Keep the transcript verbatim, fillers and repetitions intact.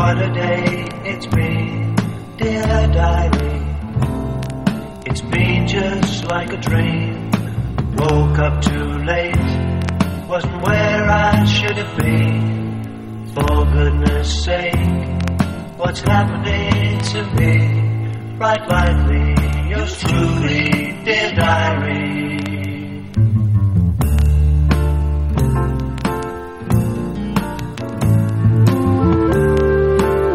What a day it's been, dear diary. It's been just like a dream. Woke up too late, wasn't where I should have been. For goodness sake, what's happening to me? Write lightly, yours truly, dear diary.